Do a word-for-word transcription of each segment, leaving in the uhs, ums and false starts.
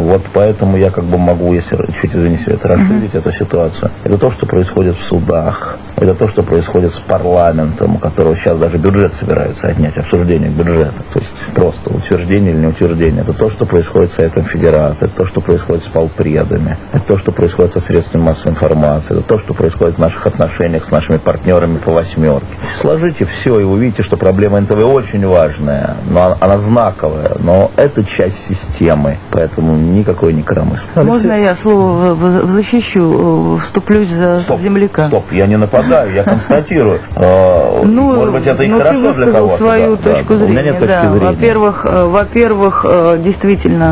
Вот поэтому я как бы могу, если чуть, извините, это расширить, uh-huh. эту ситуацию. Это то, что происходит в судах, это то, что происходит с парламентом, у которого сейчас даже бюджет собираются отнять, обсуждение бюджета. То есть просто утверждение или не утверждение. Это то, что происходит с Советом Федерации, это то, что происходит с полпредами, это то, что происходит со средствами массовой информации, это то, что происходит в наших отношениях с нашими партнерами по восьмерке. Сложите все, и вы увидите, что проблема эн тэ вэ очень важная, но она знаковая, но это часть системы, поэтому никакой не коромыслия. Можно я слово защищу, вступлюсь за стоп, земляка? Стоп, я не нападаю, я констатирую. Ну, может быть, это и хорошо для кого-то. Свою да, точку да, зрения. У меня нет точки да. зрения. Во-первых, во-первых, действительно,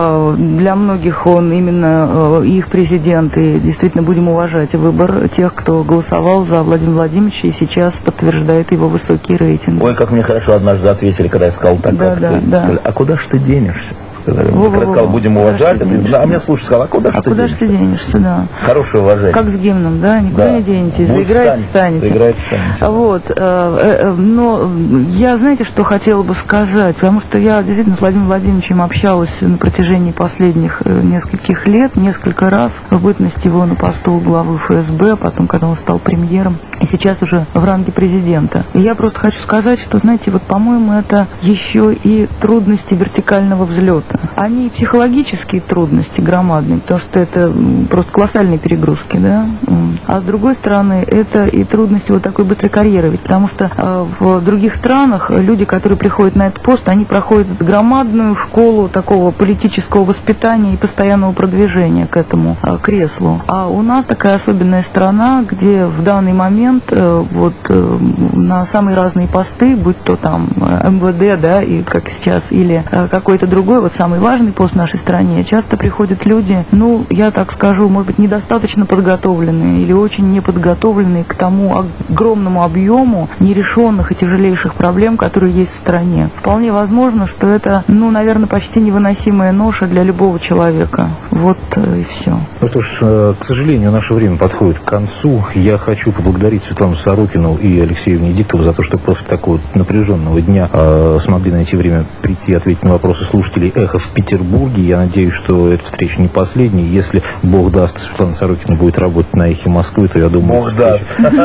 для многих он именно их президент, и действительно будем уважать выбор тех, кто голосовал за Владимира Владимировича и сейчас подтверждает его высокий рейтинг. Ой, как мне хорошо однажды ответили, когда я сказал так, да, как да, ты. Да. А куда ж ты денешься? Сказали. Во, Я во, сказал, будем уважать, а, ты, а мне слушай, сказал, а куда а ж ты куда денешься? ты денешься, да. Хорошее уважение. Как с гимном, да, никуда да. не денетесь, Будь заиграть станете. Заиграть станете. Вот, э, э, но я, знаете, что хотела бы сказать, потому что я действительно с Владимиром Владимировичем общалась на протяжении последних нескольких лет, несколько раз, в бытность его на посту главы эф эс бэ, потом, когда он стал премьером, и сейчас уже в ранге президента. И я просто хочу сказать, что, знаете, вот, по-моему, это еще и трудности вертикального взлета. Они психологические трудности громадные, потому что это просто колоссальные перегрузки, да. А с другой стороны, это и трудности вот такой быстрой карьеры, ведь потому что э, в других странах люди, которые приходят на этот пост, они проходят громадную школу такого политического воспитания и постоянного продвижения к этому э, креслу. А у нас такая особенная страна, где в данный момент э, вот э, на самые разные посты, будь то там эм вэ дэ, да, и как сейчас, или э, какой-то другой, вот самый важный пост в нашей стране, часто приходят люди, ну, я так скажу, может быть, недостаточно подготовленные или очень неподготовленные к тому огромному объему нерешенных и тяжелейших проблем, которые есть в стране. Вполне возможно, что это, ну, наверное, почти невыносимая ноша для любого человека. Вот и все. Ну что ж, к сожалению, наше время подходит к концу. Я хочу поблагодарить Светлану Сорокину и Алексея Венедиктова за то, что после такого напряженного дня э, смогли найти время прийти и ответить на вопросы слушателей «Эхо» в Петербурге. Я надеюсь, что эта встреча не последняя. Если Бог даст, Светлана Сорокина будет работать на «Эхе Москвы», то я думаю... Бог даст.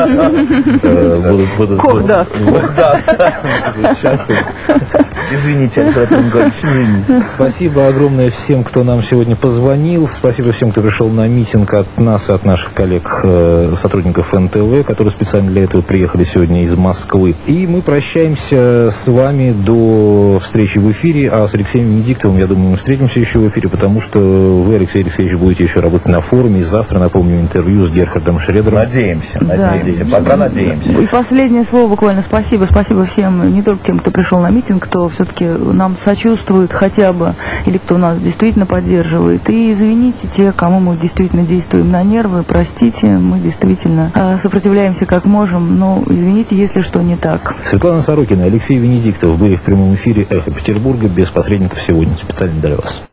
Бог даст. Бог даст. Извините, Антон Григорьевич, извините. Спасибо огромное всем, кто нам сегодня позвонил. Спасибо всем, кто пришел на митинг от нас и от наших коллег, сотрудников эн тэ вэ, которые специально для этого приехали сегодня из Москвы. И мы прощаемся с вами до встречи в эфире. А с Алексеем Венедиктовым, я думаю, мы встретимся еще в эфире, потому что вы, Алексей Алексеевич, будете еще работать на форуме. И завтра, напомню, интервью с Герхардом Шредером. Надеемся, надеемся. Да. Пока надеемся. И последнее слово буквально спасибо. Спасибо всем, не только тем, кто пришел на митинг, кто все-таки нам сочувствует хотя бы, или кто нас действительно поддерживает. И извините те, кому мы действительно действуем на нервы, простите, мы действительно э, сопротивляемся как можем, но извините, если что не так. Светлана Сорокина и Алексей Венедиктов были в прямом эфире «Эхо Петербурга» без посредников сегодня, специально для вас.